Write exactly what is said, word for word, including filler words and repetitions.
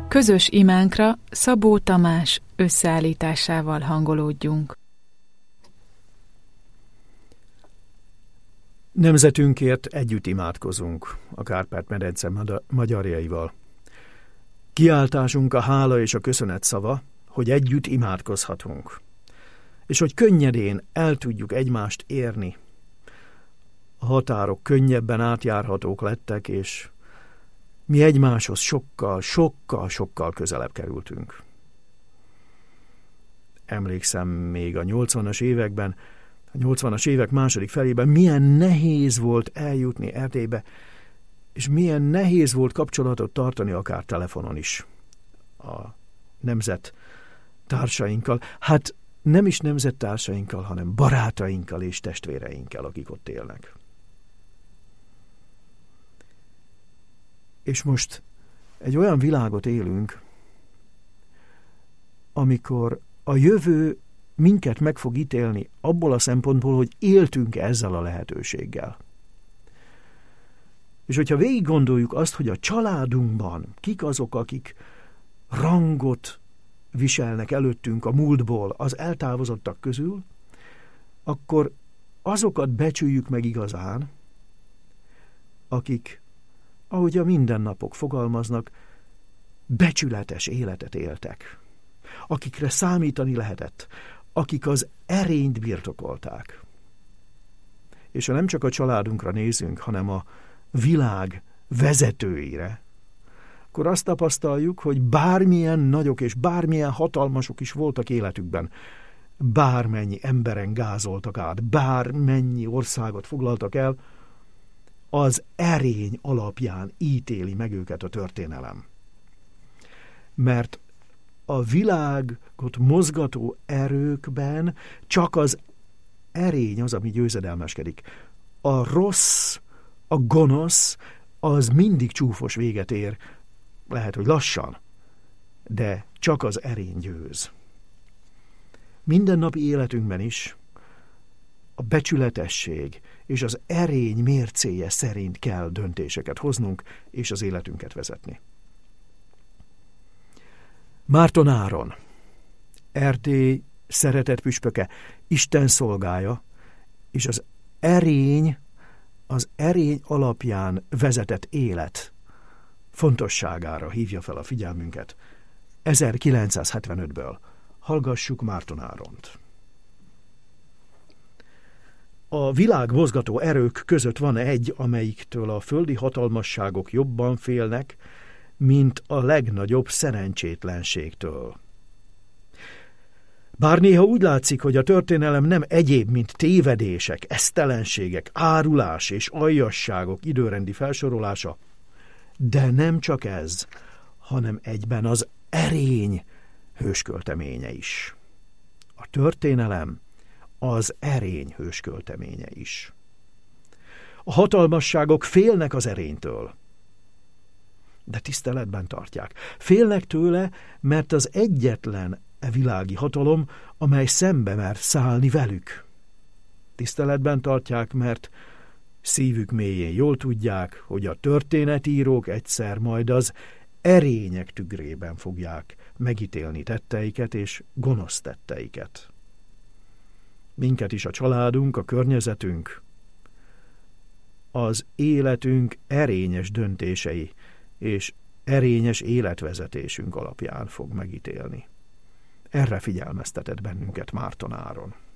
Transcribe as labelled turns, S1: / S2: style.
S1: Közös imánkra Szabó Tamás összeállításával hangolódjunk.
S2: Nemzetünkért együtt imádkozunk a Kárpát-medence magyarjaival. Kiáltásunk a hála és a köszönet szava, hogy együtt imádkozhatunk, és hogy könnyedén el tudjuk egymást érni. A határok könnyebben átjárhatók lettek, és mi egymáshoz sokkal, sokkal, sokkal közelebb kerültünk. Emlékszem még a nyolcvanas években, a nyolcvanas évek második felében milyen nehéz volt eljutni Erdélybe, és milyen nehéz volt kapcsolatot tartani akár telefonon is a nemzet társainkkal. Hát nem is nemzettársainkkal, hanem barátainkkal és testvéreinkkel, akik ott élnek. És most egy olyan világot élünk, amikor a jövő minket meg fog ítélni abból a szempontból, hogy éltünk ezzel a lehetőséggel. És hogyha végig gondoljuk azt, hogy a családunkban kik azok, akik rangot viselnek előttünk a múltból az eltávozottak közül, akkor azokat becsüljük meg igazán, akik, ahogy a mindennapok fogalmaznak, becsületes életet éltek, akikre számítani lehetett, akik az erényt birtokolták. És ha nem csak a családunkra nézünk, hanem a világ vezetőire, akkor azt tapasztaljuk, hogy bármilyen nagyok és bármilyen hatalmasok is voltak életükben, bármennyi emberen gázoltak át, bármennyi országot foglaltak el, az erény alapján ítéli meg őket a történelem. Mert a világot mozgató erőkben csak az erény az, ami győzedelmeskedik. A rossz, a gonosz, az mindig csúfos véget ér, lehet, hogy lassan, de csak az erény győz. Mindennapi életünkben is a becsületesség és az erény mércéje szerint kell döntéseket hoznunk, és az életünket vezetni. Márton Áron, Erdély szeretett püspöke, Isten szolgája, és az erény, az erény alapján vezetett élet fontosságára hívja fel a figyelmünket ezerkilencszázhetvenötből. Hallgassuk Márton Áront. A világ mozgató erők között van egy, amelyiktől a földi hatalmasságok jobban félnek, mint a legnagyobb szerencsétlenségtől. Bár néha úgy látszik, hogy a történelem nem egyéb, mint tévedések, esztelenségek, árulás és aljasságok időrendi felsorolása, de nem csak ez, hanem egyben az erény hőskölteménye is. A történelem az erény hőskölteménye is. A hatalmasságok félnek az erénytől, de tiszteletben tartják. Félnek tőle, mert az egyetlen e világi hatalom, amely szembe mer szállni velük. Tiszteletben tartják, mert szívük mélyén jól tudják, hogy a történetírók egyszer majd az erények tükrében fogják megítélni tetteiket és gonosz tetteiket. Minket is a családunk, a környezetünk, az életünk erényes döntései és erényes életvezetésünk alapján fog megítélni. Erre figyelmeztetett bennünket Márton Áron.